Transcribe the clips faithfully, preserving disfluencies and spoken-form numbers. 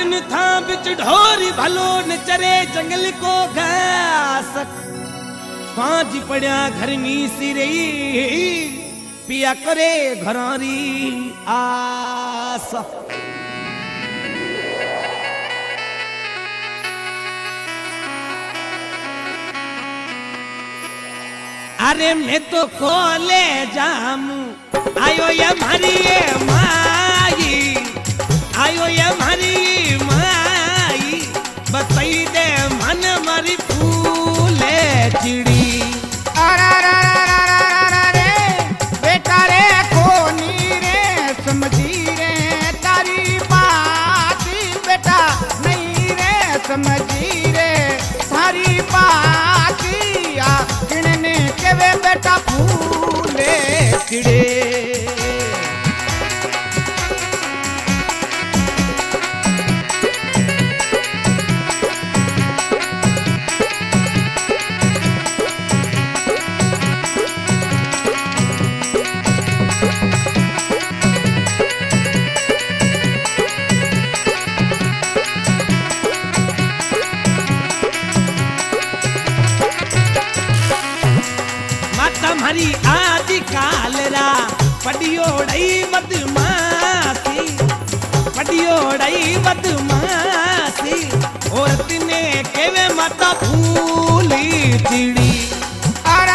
घाटन था बिच ढोरी भलो न चरे जंगल को घास सांझ पड़ा घर में सिरे पिया करे घरारी आस। अरे मैं तो खोले जामू आयो ये मारी ये माई आयो ये मारी माई बताई दे मन मारी फूले चिड़ी। अरे रे बेटा रे कोनी रे समझी रे तारी बात बेटा नहीं रे समझी रे तारी बात आ किणने केवे बेटा फूले चिड़े। हरी आदि कालरा पडियोड़ई बदमाशी पडियोड़ई बदमाशी और तिने केवे माता फूली चिड़ी। अरे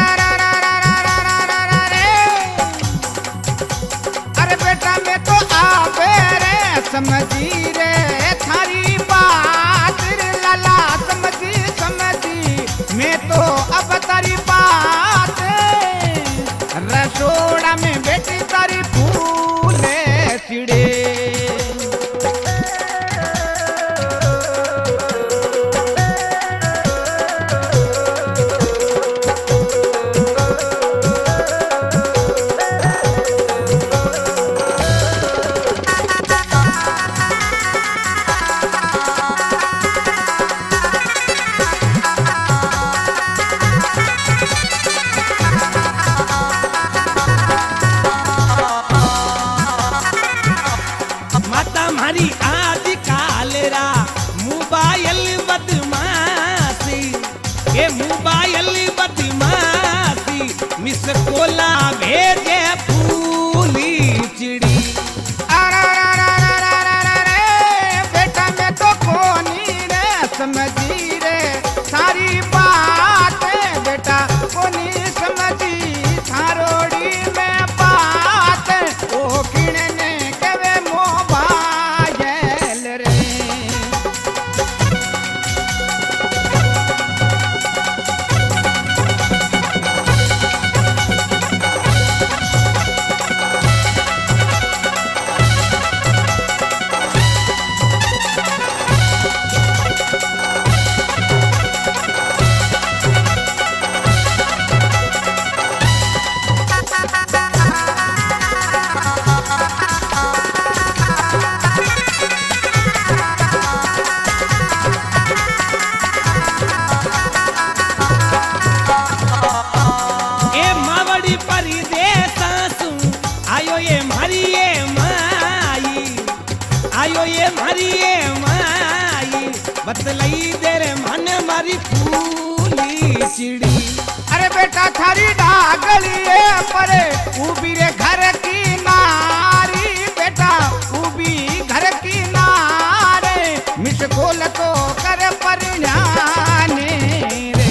अरे बेटा मैं तो आवे रे समझी रे थारी बात रे लाला समझी समझी मैं तो अब तारी बात रसोड़ा में बेटी तारी फूले चिड़े। हरी आदि कालरा मोबाइल बदमाशी ये मोबाइल बदमाशी मिस कोला भेजे फूली चिड़ी। अरे बेटा मैं तो कोनी रे समझी रे सारी बात बेटा कोनी समझी थारोड़ी में बात ओ किणने केवे मोबाइल रे। आयो ये मारी ये माई बतलाई दे रे मन मारी फूली चिड़ी। अरे बेटा थारी डागली परे उबी रे घर की नारी बेटा उबी घर की नारे मिस खोल तो कर परिणाने रे।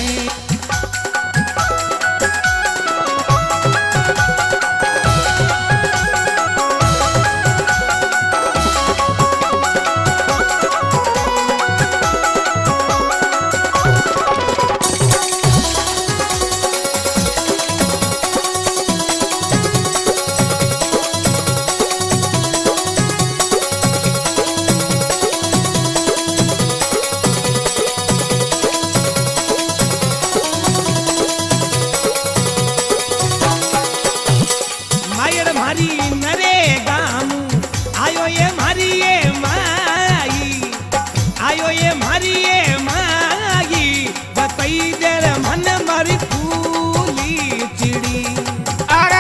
मारी नरे गामू आयो ये मारी ये माई आयो ये मारी ये माई बताई दे रे मन मारी फूली चिड़ी। अरे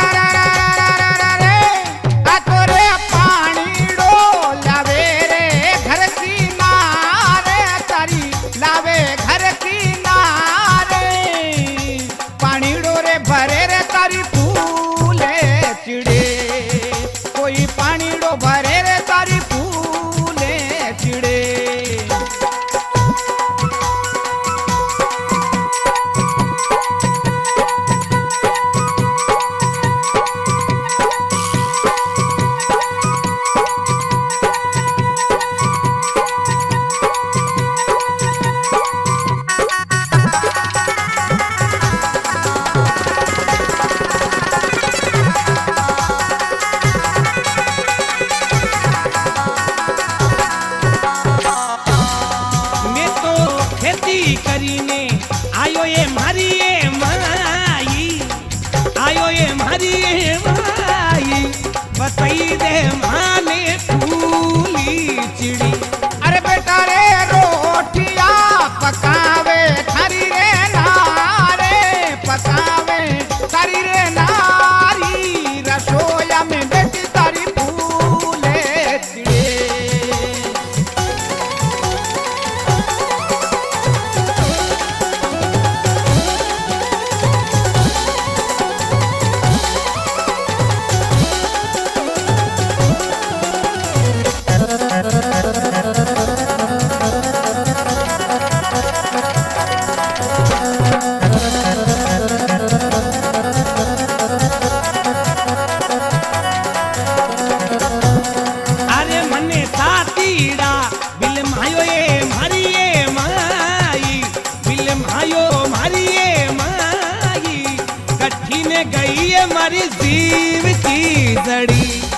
अरे आ तोरे पानी डो लावे रे घर की आयो ये मारी ये माई, आयो ये मारी ये माई, बताई दे माने फूली चिड़ी। अरे बेटा रे रोटिया पकावे थारी रे नारे, पकावे थारी रे नारी, रसोया में बेटी तारी फूले चिड़े। अरे मने तातीड़ा बिल मायो ये मारी ये माई, बिल मायो मारी ये माई, कठी ने गई है मारी जीव की जड़ी।